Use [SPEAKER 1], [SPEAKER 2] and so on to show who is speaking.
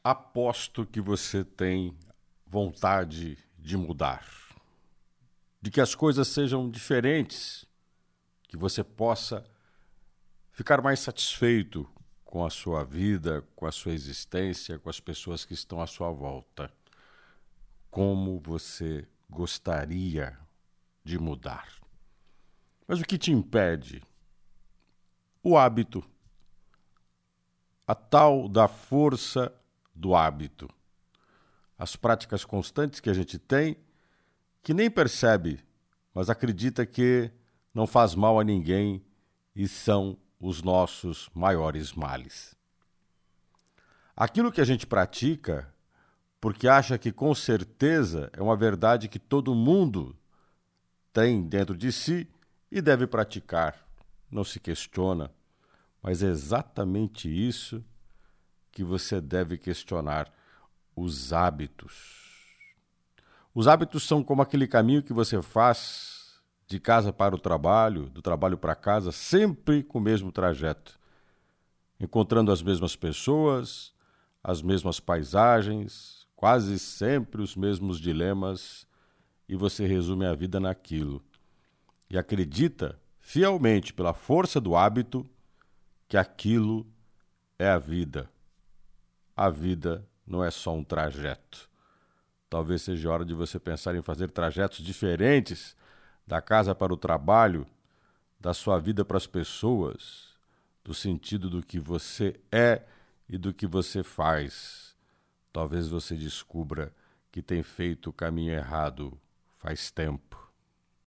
[SPEAKER 1] Aposto que você tem vontade de mudar, de que as coisas sejam diferentes, que você possa ficar mais satisfeito com a sua vida, com a sua existência, com as pessoas que estão à sua volta. Como você gostaria de mudar? Mas o que te impede? O hábito. A tal da força do hábito. As práticas constantes que a gente tem, que nem percebe, mas acredita que não faz mal a ninguém e são os nossos maiores males. Aquilo que a gente pratica, porque acha que com certeza é uma verdade que todo mundo tem dentro de si e deve praticar, não se questiona, mas é exatamente isso que você deve questionar, os hábitos. Os hábitos são como aquele caminho que você faz de casa para o trabalho, do trabalho para casa, sempre com o mesmo trajeto, encontrando as mesmas pessoas, as mesmas paisagens, quase sempre os mesmos dilemas, e você resume a vida naquilo. E acredita fielmente, pela força do hábito, que aquilo é a vida. A vida não é só um trajeto. Talvez seja hora de você pensar em fazer trajetos diferentes da casa para o trabalho, da sua vida para as pessoas, do sentido do que você é e do que você faz. Talvez você descubra que tem feito o caminho errado faz tempo.